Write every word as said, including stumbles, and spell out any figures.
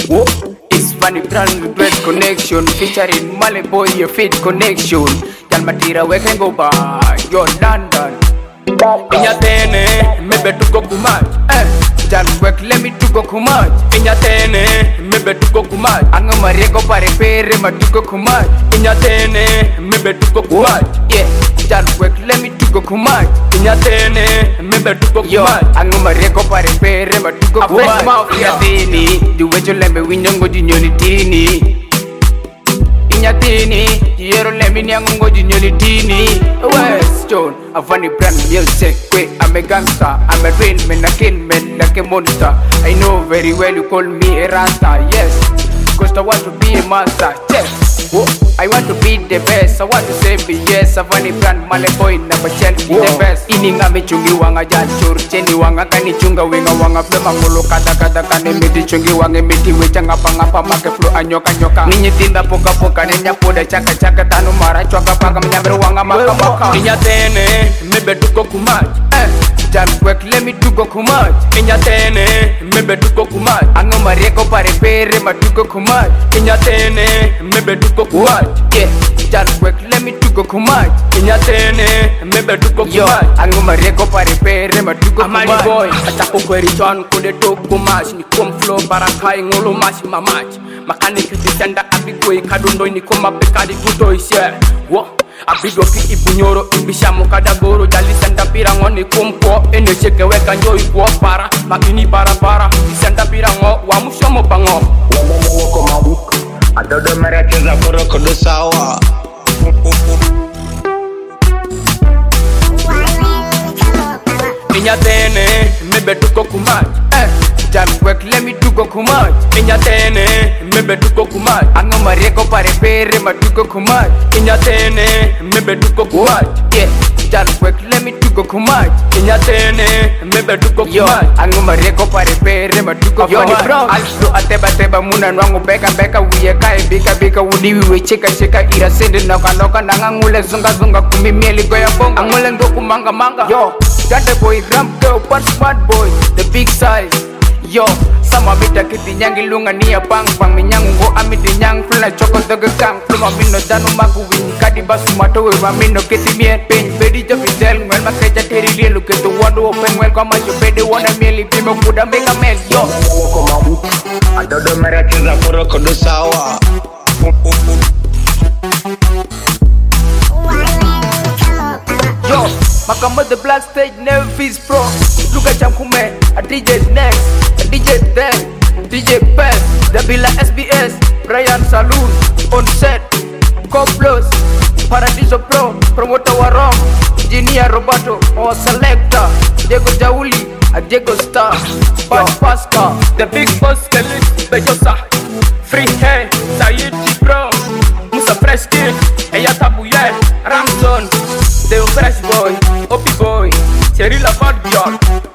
Whoa. It's funny brand with great connection, featuring Male Boy, your fit connection. Jan Matira, we can go by your London. Inyatene, maybe to go kumaj. Eh, Jan work, let me to go kumaj. Inyatene, maybe to go kumaj. Anga Marego pare pere, ma to go kumaj. Inyatene, maybe to go kumaj. Yeah, Jan work, let me to go kumaj. Inyatene, maybe to go Yo, kumaj. anga Marego pare pere, ma to go kumaj. Inyatene, the way you let me win, you go to Unitini. Inyatini, yero let me nyango to Unitini. West Stone, a funny brand music. Wait, I'm a gangster, I'm a rain man, a kill man, like a monster. I know very well you call me a rasta, yes. Cause I want to be a master, yes. Whoa. I want to be the best, I want to say be yes. A funny brand, Male Boy, never shall be the best. Ininga me chungi wanga janchur, cheni wanga kani chunga winga wanga flema molo kada kada kane miti chungi wanga miti wechanga panga pa make flow anyoka nyoka. Ninyi tinda poka poka nenya poda chaka chaka tanu mara chwaka paka mnyambre wanga maka maka. Inyatene, maybe to go kumaj. Eh, Jan work, let me to go kumaj. Inyatene, maybe to go kumaj. Anga Marego pare pere, ma to go kumaj. Inyatene, maybe to go kumaj. Yeah, Jan work, let me to go kumaj. Inyatene, maybe to go Yo, kumaj. anga Marego pare pere, ma to go Amali kumaj. boy, atako kweri chon kude to kumaj. Ni kom flow barakai ngolo mashi mamaj. Makani kidisenda abigwe kadundo ni koma pekadi kuto isye. Wo, abido ki ibunyoro ibisha mukadagoro jali senda pirango ni kumpo ene cheke weka njo ikuo para makini para para isenda pirango wa mushomo pango. Wanda wako mabuku adodo mara cheza koro kodo sawa. Inyatene, maybe to go kumaj. Eh, Jan work, let me to go kumaj. Inyatene, maybe to go kumaj. Anga Marego pare pere, ma to go kumaj. Inyatene, maybe to go kumaj. Yeah, Jan work, let me to go kumaj. Inyatene, maybe to go Yo, kumaj. anga Marego pare pere, ma to go kumaj. Alto ateba teba muna nwangu beka beka wiye kai bika bika wudi wiwe cheka cheka ira sende noka noka nanga ngule zunga zunga kumi mieli goya bonga. Angule ndoku manga manga. Yo, that the boy ramp girl, one smart boy, the big size. Yo, sama bita kiti nyangi lunga niya pang pang minyango amiti nyang fluna choko doga kang fluma mino danu magu wini kadi basu mato we mamino kiti mien pen bedi jo fidel ngwel makeja teri lielu ketu wadu open well kwa majo bedi wana mieli pimo kuda mega mel. Yo, Wanda wako mabuku adodo mara cheza koro kodo sawa. yo, Makamba the black stage never feels pro. Look at Jamkume, a D J next, a D J then, D J Pep, the Bila S B S, Brian Saloon, on set, Coplos, Paradiso Pro, Promoter Warong, Engineer Roberto, or Selector, Diego Jauli, a Diego Star, Patch Pastor, The big boss Felix Bejosa. Free hair, Sayid Bro. Musa Fresh Kid, Eya Tabuye, Ramson. The fresh boy, Opi boy, Cherry Laford John.